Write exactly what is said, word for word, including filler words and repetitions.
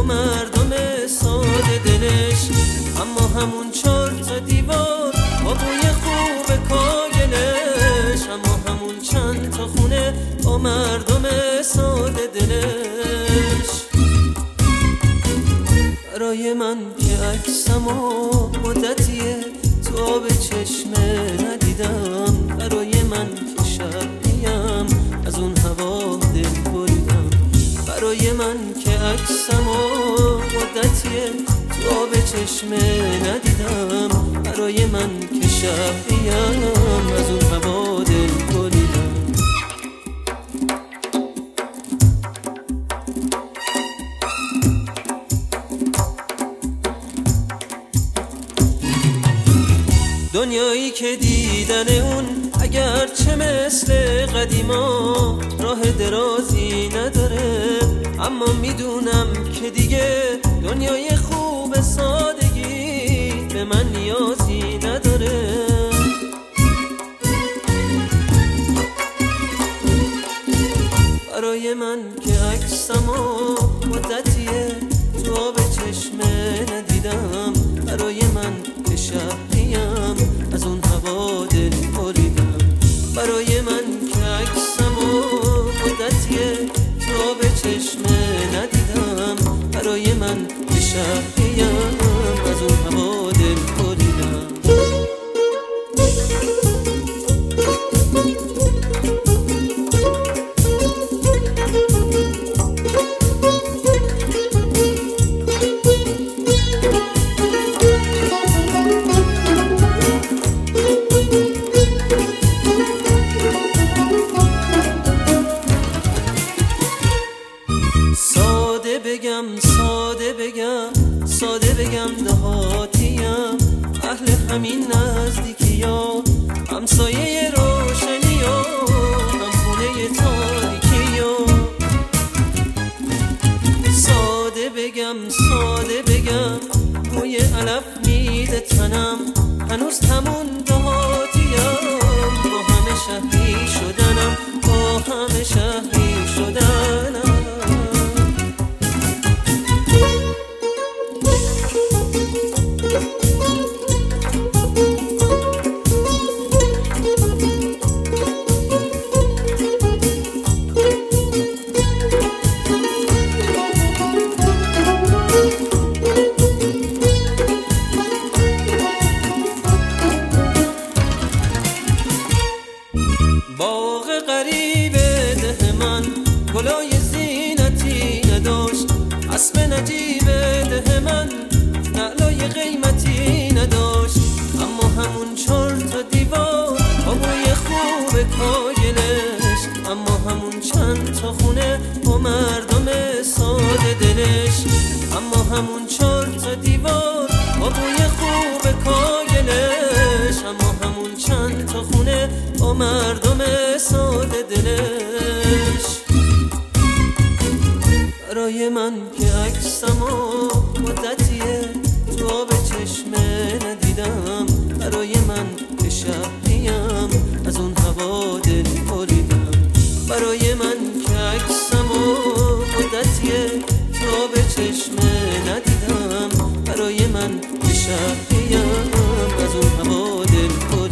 مردم ساده دلش. اما همون چهار تا دیوار با بوی خوب کاگلش، اما همون چند تا خونه با مردم ساده دلش. برای من که عکسمو مدتیه تو آب چشمه ندیدم، برای من که شبیم از اون هوا دل بریدم، برای من که عکسمو مدتیه تو آب چشمه ندیدم، برای من که شبیم از اون هوا دل بریدم. دنیایی که دیدن اون اگرچه مثل قدیما راه درازی نداره، اما میدونم که دیگه دنیای خوب سادگی به من نیازی نداره. برای من که عکسمو مدتیه تو آب چشمه ندیدم، برای من که شبیم از اون هوا دل بریدم، برای من که عکسمو مدتیه تو آب چشمه ندیدم، برای من که شبیم از اون هوا دل بریدم. ساده بگم ساده بگم ساده بگم دهاتیم، اهل همین نزدیکی ها، همسایه روشنی ها، هم خونه تاریکی ها. ساده بگم ساده بگم بوی علف میده تنم، هنوز همون دهاتیم، با همه شهری شدنم، با همه شهری شدنم. باغ غریب ده من گلای زینتی نداشت، اسب نجیب ده من نعلای قیمتی نداشت، اما همون چهار تا دیوار با بوی خوب کاگلش، اما همون چند تا خونه با مردم ساده دلش، اما همون چهار تا دیوار با بوی خوب کاگلش، اما همون چند تا خونه با مردم ساده دلش. برای من که عکسمو مدتیه تو آب چشمه ندیدم، برای من که شبیم از اون هوا دل بریدم، برای من که عکسمو مدتیه تو آب چشمه ندیدم، برای من که شبیم از اون هوا دل بریدم.